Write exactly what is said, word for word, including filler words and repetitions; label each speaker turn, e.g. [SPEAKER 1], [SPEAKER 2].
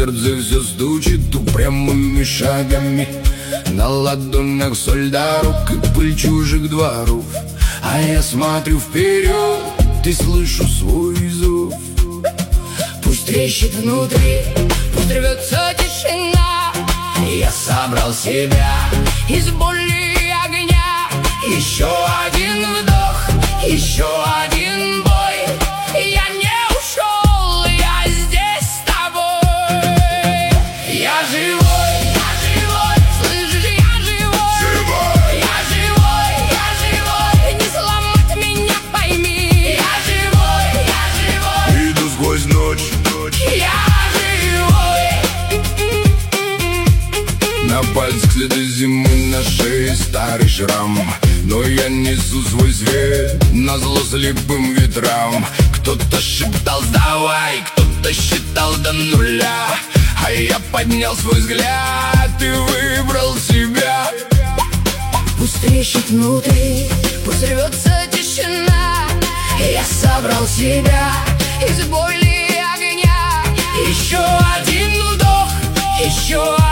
[SPEAKER 1] сердце все стучит упрямыми шагами. На ладонях соль дорог и пыль чужих дворов. А я смотрю вперед и слышу свой зов. Пусть трещит внутри, пусть рвется тишина. Я собрал себя из боли и огня. Еще один вдох, еще один бой. Я не ушел, я здесь с тобой. Я живой, я живой, слышишь, я живой. Живой. Я живой, я живой, не сломать меня, пойми. Я живой, я живой,
[SPEAKER 2] иду сквозь ночь.
[SPEAKER 1] я живой.
[SPEAKER 2] На пальцах следы зимы, на шее старый шрам. Но я несу свой свет назло слепым ветрам. Кто-то шептал «сдавай», кто-то считал до нуля. А я поднял свой взгляд и выбрал себя.
[SPEAKER 1] Пусть трещит внутри, пусть рвется тишина. Я собрал себя из боли и огня. Еще один вдох, еще